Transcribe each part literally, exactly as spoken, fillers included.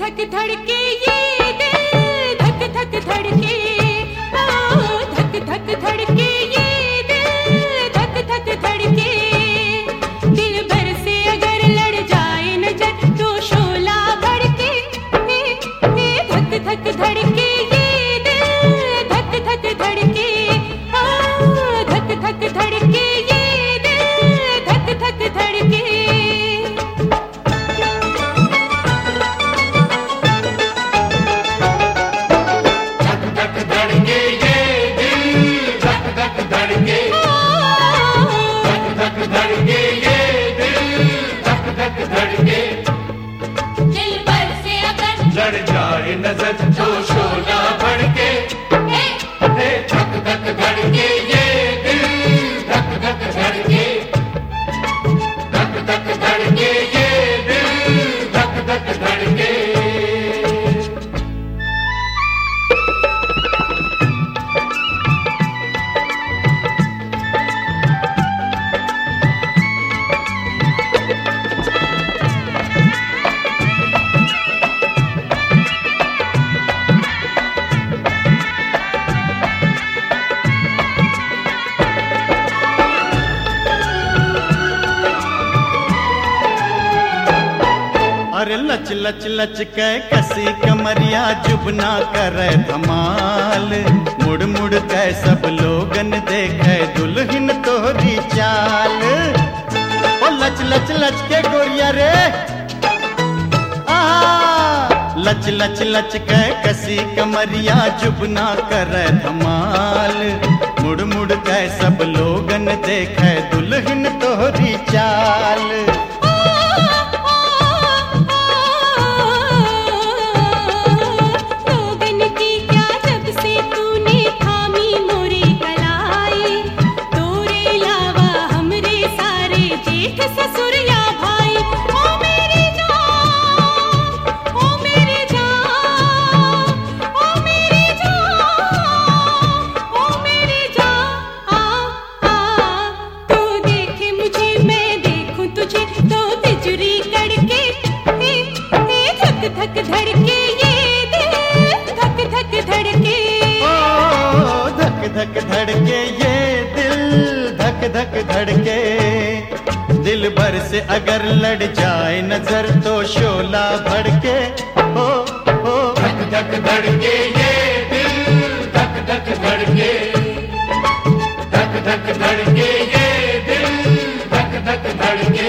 धक धड़के ये दिल, धक धक धड़के, ओ धक धक धड़के ये दिल, धक धक धड़के। दिल भर से अगर लड़ जाए नजर तो शोला भड़के, धक धक धड़के ये दिल, धक धक धड़के, ओ धक धक धड़के ये दिल, धक धक धड़के। लड़ जाए नजर तो शोला भड़के, धक धक धड़के ये दिल, धक धक धड़के, धक धक धड़के ये दिल, धक धक धड़के। अरे लच लच लच के कसी कमरिया जुबना करे धमाल, मुड़ मुड़ के सब लोगन देखे दुल्हन तोहरी चाल। ओ लच लच लच के गोरिया रे, आ लच लच लच के कसी कमरिया जुबना करे धमाल, मुड़ मुड़ के सब लोगन देखे दुल्हन तोहरी चाल। धक धड़के ये दिल, धक धक धड़के, ओ धक धक धड़के ये दिल, धक धक धड़के। दिल भर से अगर लड़ जाए नजर तो शोला भड़के, ओ ओ धक धक धड़के ये दिल, धक धक धड़के, धक धक धड़के ये दिल, धक धक धड़के।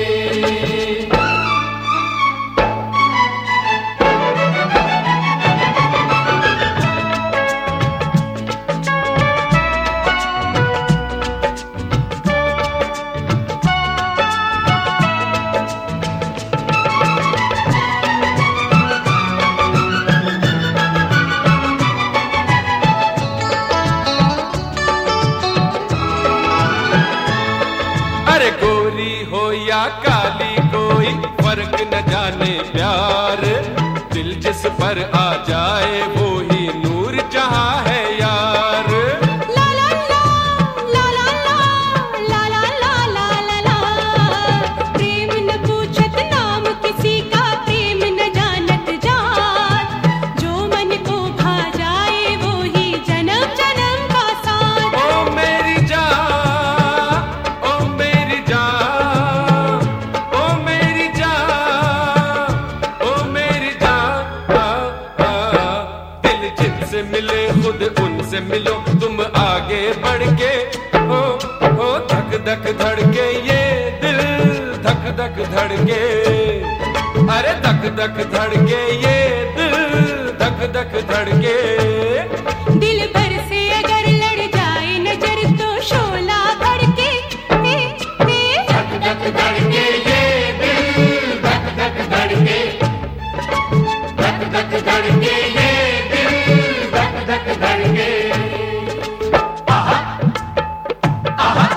अरे गोरी हो या काली कोई फर्क न जाने प्यार, दिल जिस पर आ जाए वो ही नूर जहां है यार। ला ला ला ला ला ला ला ला ला ला, प्रेम न पूछत नाम किसी का, प्रेम न जानत जात, जो मन को भा जाए वो ही जन्म जन्म का साथ। ओ मेरी जान, ओ मेरी जान, ओ मेरी जान, ओ मेरी जान, आ, आ, दिल जिनसे मिले खुद उनसे मिलो तुम आगे बढ़ के, ओ ओ धक धक धड़के ये दिल, धक धक धड़के, अरे धक धक धड़के ये दिल, धक धक धड़के। दिल भर से अगर लड़ जाए नजर तो शोला भड़के, धक धक धड़के ये दिल, धक धक धड़के, धक धक धड़के ये दिल, धक धक धड़के। आहा आहा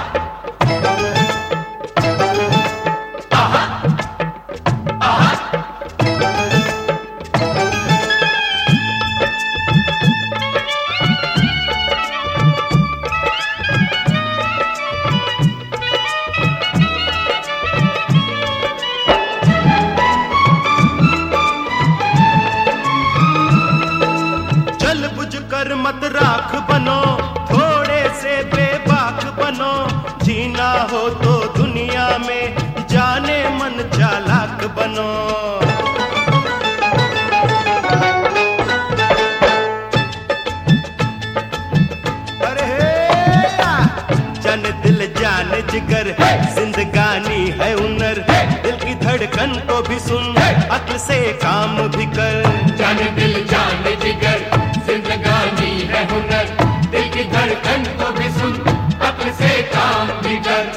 आहा आहा। साथ बनो। अरे जन दिल जान जिगर जिंदगानी है हुनर, दिल की धड़कन को भी सुन अक्ल से काम भी कर। जान दिल जान जिगर जिंदगानी है हुनर, दिल की धड़कन को भी सुन अक्ल से काम भी कर।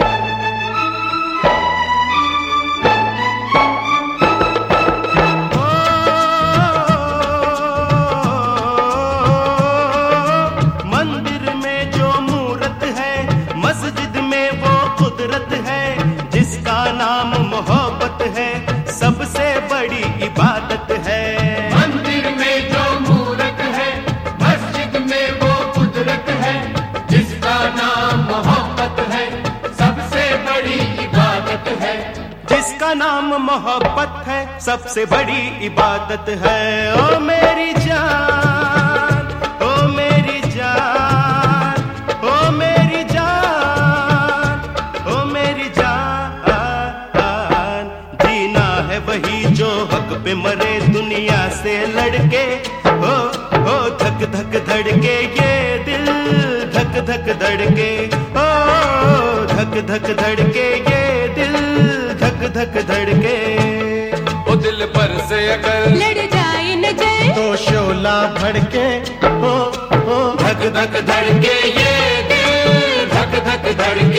मंदिर में जो मूरत है, मस्जिद में वो कुदरत है, जिसका नाम मोहब्बत है, सबसे बड़ी इबादत है। मंदिर में जो मूरत है, मस्जिद में वो कुदरत है, जिसका नाम मोहब्बत है, सबसे बड़ी इबादत है। जिसका नाम मोहब्बत है, सबसे बड़ी इबादत है। ओ मेरी जान, ओ मेरी जान, ओ मेरी जान, ओ मेरी जान, जीना है वही जो हक पे मरे दुनिया से लड़के। हो हो धक धक धड़के ये दिल, धक धक धड़के, ओ धक धक धड़के ये दिल, धक धक धड़के। ओ दिल पर से अगर लड़ जाए नजर तो शोला भड़के, हो हो धक धक धड़के ये दिल, धक धक धड़के।